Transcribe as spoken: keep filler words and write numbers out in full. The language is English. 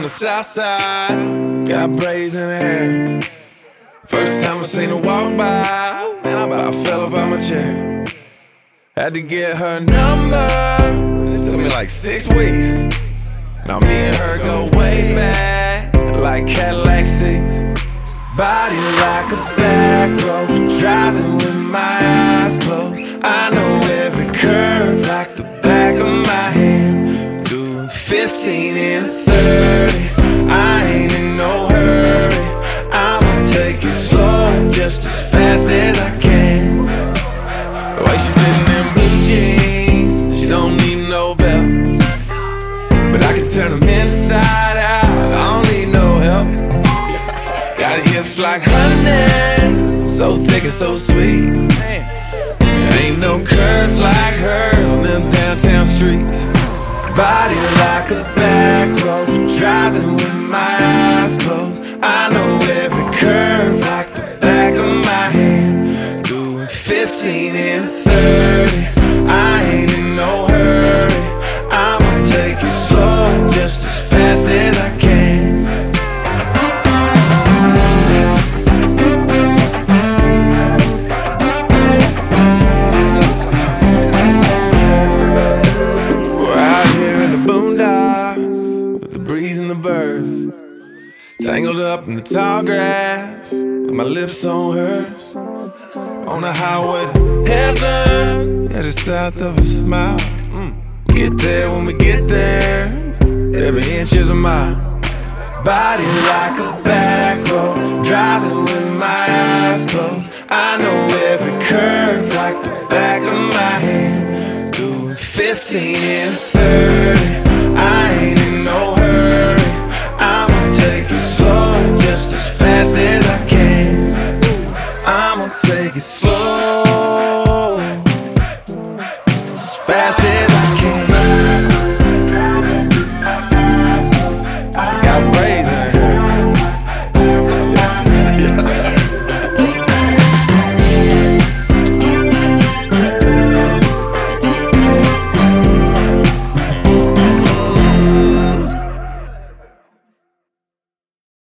the south side, got braids in her hair. First time I seen her walk by, man, I about fell up out my chair. Had to get her number, it took me like six weeks. Now me and her go way back, like Cadillac seats. Body like a back road, driving with my eyes closed. I know every curve like the back of my hand. Doing fifteen and thirty, I ain't in no hurry. I'ma take it slow, just as fast as I can. The way she fitting in blue jeans, she don't need no belt, but I can turn them inside out, I don't need no help. Got hips like honey, so thick and so sweet. There ain't no curves like hers on them downtown streets. Body like a back road, driving with my eyes closed. I know every curve like the back of my hand. Doing fifteen and thirty, I ain't in no hurry. I'ma take it slow, just as fast as I can. Tangled up in the tall grass, with my lips on hers. On the highway to heaven, headed south of a smile. Mm. Get there when we get there, every inch is a mile. Body like a back road, driving with my eyes closed. I know every curve like the back of my hand. Doing fifteen and thirty, I ain't in no hurry. I'ma take it slow, just as fast as I can. I'ma take it slow, just as fast as I can.